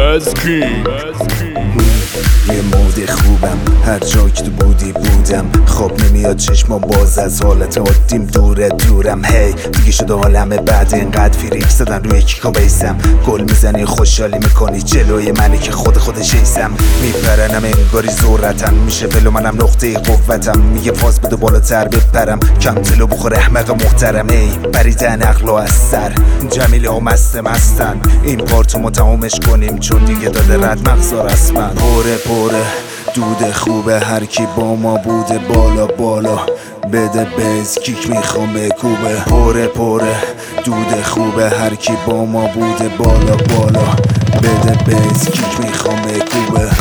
یه مود خوبم، هر جا که تو بودی بودم. خواب نمیاد چشما باز از حالت عادیم، دورم. هی دیگه شده حالمه بعد اینقدر فریک زدن روی کیکا بیسم. گل میزنی خوشحالی میکنی جلوی منی که خودش ایسم. میپرنم انگاری ذرتم، میشه ولو منم نقطه قوتم. میگه فاز بده بالاتر بپرم، کم تلو بخور احمق محترم. ای بریدن عقل از سر، جمیل ها مستن. این پارتو ما تمامش کنیم چون دیگه داده رد مغزا رسما. پره دود خوبه، هر کی با ما بوده بالا بده بیز کیک میخوام بکوبه. پره دود خوبه، هر کی با ما بوده بالا بده بیز کیک میخوام بکوبه.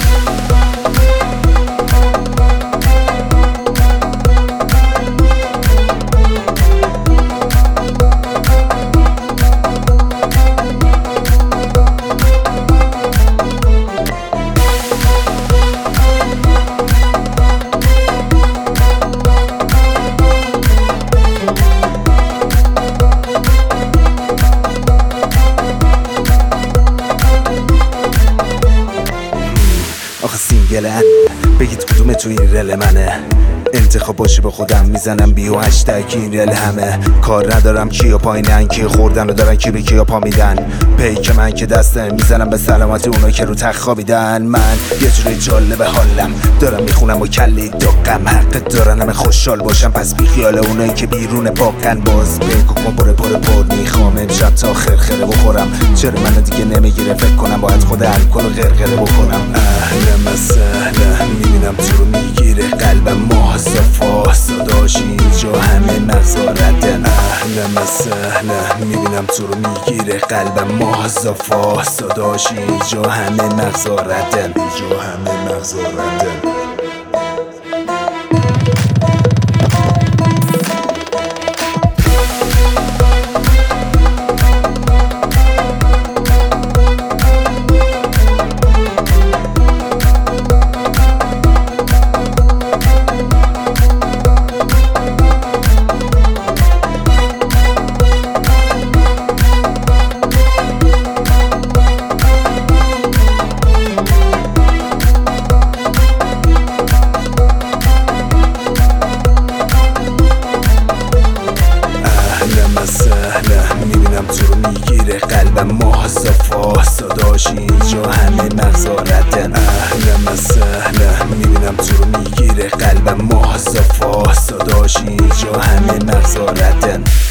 آخه سینگل بگید کدوم تو این رل منه. انتخاب باشه با خودم میزنم بیو هشتگ این رل همه. کار ندارم کیا پایینن، کی خوردن و دارن کی به کیا پا میدن. پیک من که دسته میزنم به سلامتی اونا که رو تخت خوابیدن. من یه جوری جالب حالم دارم میخونم و کلی دقم. حق دارن همه خوشحال باشم، پس بی خیال اونایی که بیرون باقن. باز بگو ما پر میخوام امشب تا خرخره بخورم. چرا منو دیگه نمیگیره فکر کنم باید خود الکل و غرغره بکنم. اهلا مسهلا میبینم تو رو میگیره قلبم ماهزافا صداش اینجا همه مغزا ردن. اهلا مسهلا میبینم تو رو میگیره قلبم ماهزافا صداش اینجا همه مغزا ردن. میبینم تو رو میگیره قلبم ماهزافا صداش اینجا همه مغزا ردن. اهلا مسهلا میبینم تو رو میگیره قلبم ماهزافا صداش اینجا همه مغزا ردن.